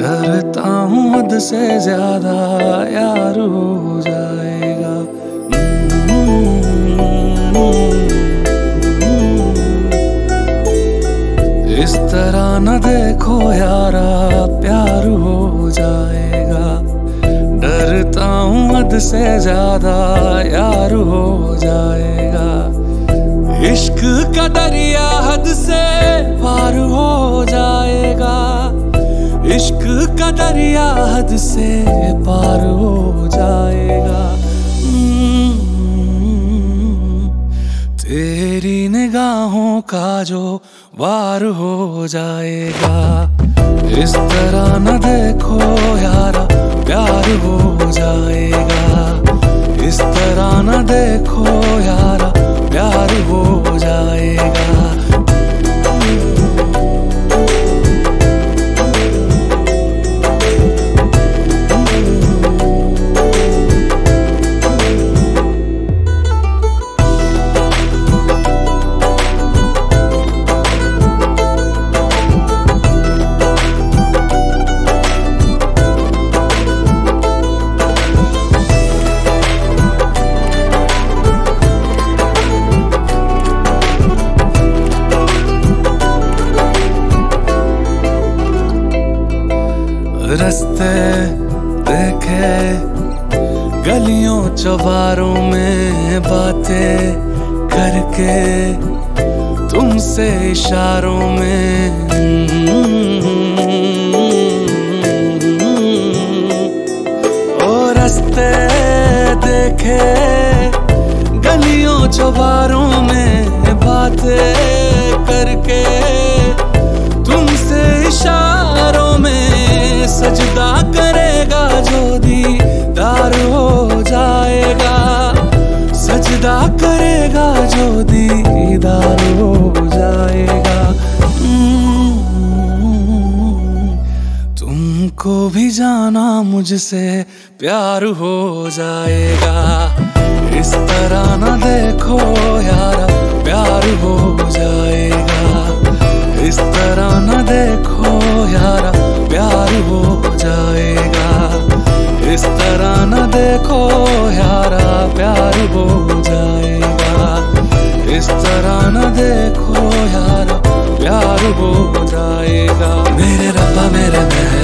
डरता हूँ हद से ज्यादा यार हो जाएगा। इस तरह न देखो यारा प्यार हो जाएगा। डरता हूँ हद से ज्यादा यार हो जाएगा। इश्क का दरिया हद से पार हो जाएगा। इश्क का दरिया हद से पार हो जाएगा। तेरी निगाहों का जो वार हो जाएगा। इस तरह न देखो यारा प्यार हो जाएगा। इस तरह न देखो यारा प्यार हो जाएगा। रास्ते देखे गलियों चौबारों में बातें करके तुमसे इशारों में। ओ रास्ते देखे गलियों चौबारों में बातें करके तुमसे इशारों में। सजदा करेगा जो दीदार हो जाएगा। सजदा करेगा जो दीदार हो जाएगा। तुमको भी जाना मुझसे प्यार हो जाएगा। इस तरह न देखो यारा प्यार हो जाएगा। इस तरह न देखो यारा प्यार हो जाएगा। इस तरह न देखो यारा प्यार हो जाएगा। इस तरह न देखो यारा प्यार हो जाएगा। मेरे रब्बा मेरे